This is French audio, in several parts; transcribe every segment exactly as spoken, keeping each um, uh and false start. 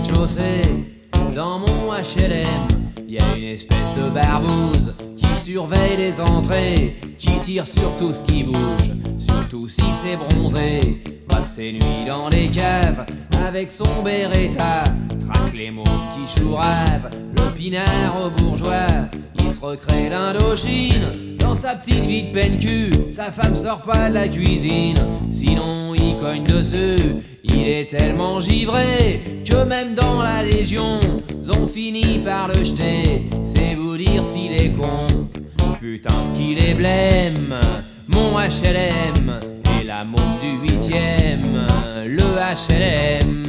rez-de-chaussée, dans mon H L M, y a une espèce de barbouze qui surveille les entrées, qui tire sur tout ce qui bouge, surtout si c'est bronzé. Passe ses nuits dans les caves avec son Beretta, traque les mômes qui chourave, le pinard au bourgeois. Il se recrée l'Indochine dans sa petite vie de peine-cul. Sa femme sort pas de la cuisine, sinon il cogne dessus. Il est tellement givré que même dans la Légion, ont fini par le jeter. C'est vous dire s'il est con, putain ce qu'il est blême. Mon H L M et la môme du huitième, le H L M.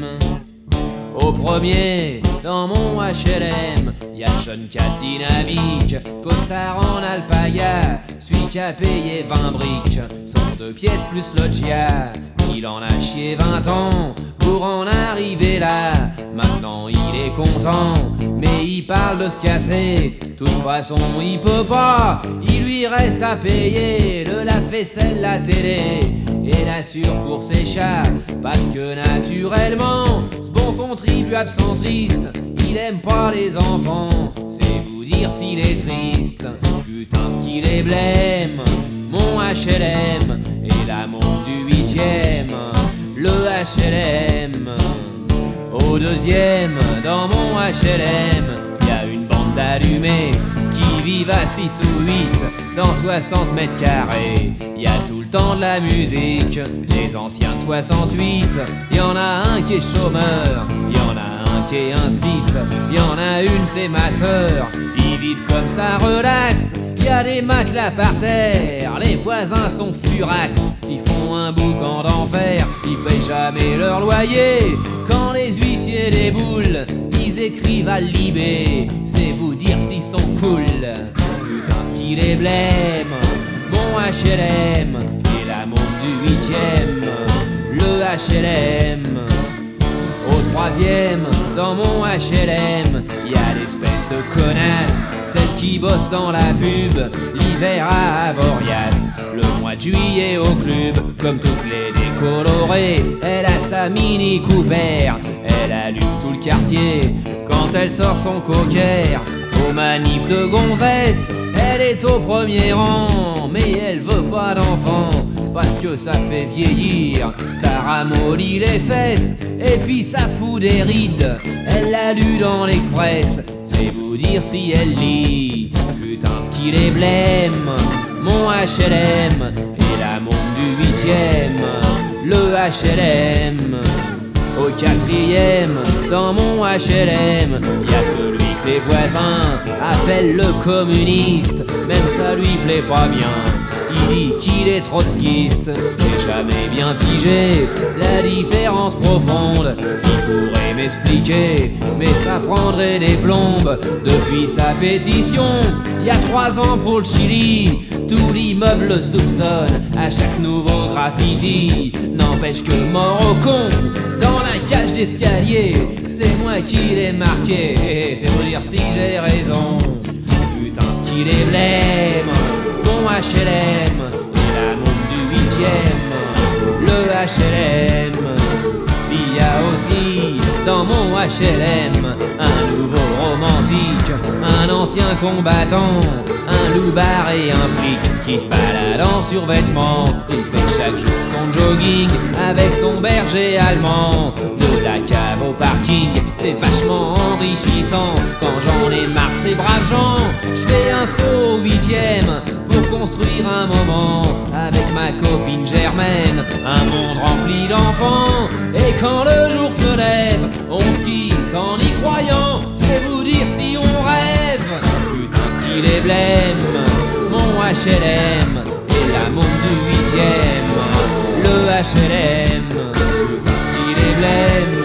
Au premier, dans mon H L M, y'a le jeune cat dynamique, costard en alpaga, celui qui a payé vingt briques, son deux pièces plus loggia. Il en a chié vingt ans pour en arriver là. Maintenant il est content, mais il parle de se casser. Toute façon il peut pas, il lui reste à payer le lave-vaisselle, la télé et l'assure pour ses chats. Parce que naturellement, ce bon contribuable centriste, il aime pas les enfants. C'est vous dire s'il est triste, putain ce qu'il est blême. Mon H L M et la môme du huitième, le H L M. Au deuxième, dans mon H L M, y'a une bande d'allumés qui vivent à six ou huit dans soixante mètres carrés. Y'a tout le temps de la musique, des anciens de soixante-huit. Y'en a un qui est chômeur, y'en a un qui est instit, y'en a une c'est ma sœur. Ils vivent comme ça relax, y'a des matelas par terre, les voisins sont furax. Ils font un boucan d'enfer, ils payent jamais leur loyer. Quand les huissiers déboulent, ils écrivent à Libé, c'est vous dire s'ils sont cool. Putain ce qu'il est blême, mon H L M et la môme du huitième, le H L M. Au troisième, dans mon H L M, y'a l'espèce de connasse, celle qui bosse dans la pub, l'hiver à Avoriaz, le mois de juillet au club. Comme toutes les décolorées, elle a sa Mini Cooper, elle allume tout le quartier quand elle sort son cocker. Aux manifs de gonzesse, elle est au premier rang, mais elle veut pas d'enfant, parce que ça fait vieillir, ça ramollit les fesses, et puis ça fout des rides. Elle l'a lu dans l'Express, c'est vous dire si elle lit. Putain ce qu'il est blême, mon H L M et la môme du huitième, le H L M. Au quatrième, dans mon H L M, y'a celui que les voisins appellent le communiste, même ça lui plaît pas bien. Il dit qu'il est trotskiste, j'ai jamais bien pigé la différence profonde. Il pourrait m'expliquer, mais ça prendrait des plombes. Depuis sa pétition, il y a trois ans pour le Chili, tout l'immeuble le soupçonne à chaque nouveau graffiti. N'empêche que mort au con, dans la cage d'escalier, c'est moi qui l'ai marqué, c'est pour dire si j'ai raison. Putain ce qu'il est blême, mon H L M et la môme du huitième, le H L M. Il y a aussi dans mon H L M un nouveau romantique, un ancien combattant, un loupard et un flic qui se balade en survêtement. Il fait chaque jour son jogging avec son berger allemand. De la cave au parking, c'est vachement enrichissant. Quand j'en ai marre de ces braves gens, je fais un saut au huitième pour construire un moment avec ma copine Germaine, un monde rempli d'enfants. Et quand le jour se lève, on se quitte en y croyant, c'est vous dire si on rêve. Putain ce qu'il est blême, mon H L M et la môme du huitième, le H L M. Putain ce qu'il est blême.